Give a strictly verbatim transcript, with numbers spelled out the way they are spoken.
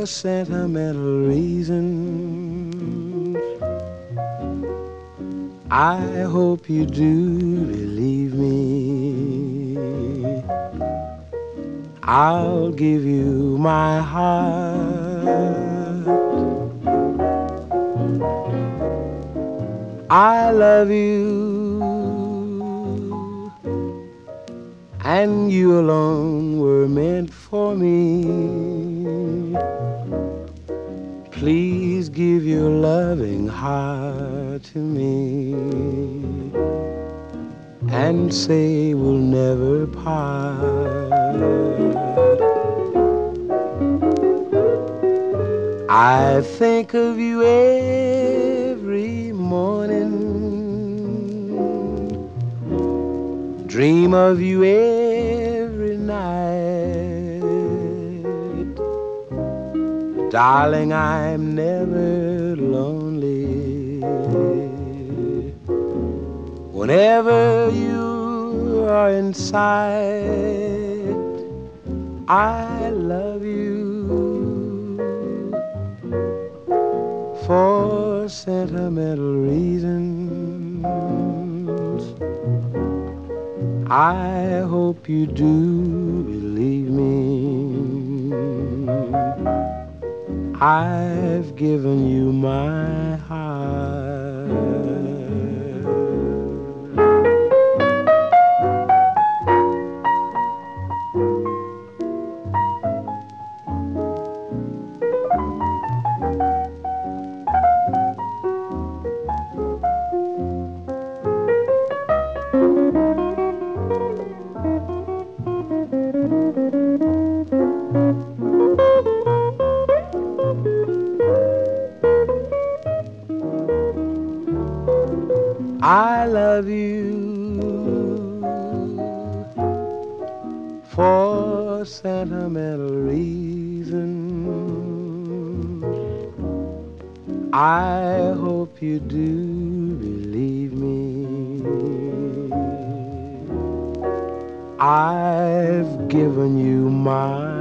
sentimental reasons. I hope you do believe me. I'll give you my heart. I love you, and you alone were meant for me. Please give your loving heart to me and say we'll never part. I think of you every morning, dream of you every night. Darling, I'm never lonely whenever you are in sight. I love you for sentimental reasons. I hope you do believe me. I've given you my heart. I love you for sentimental reasons. I hope you do believe me. I've given you my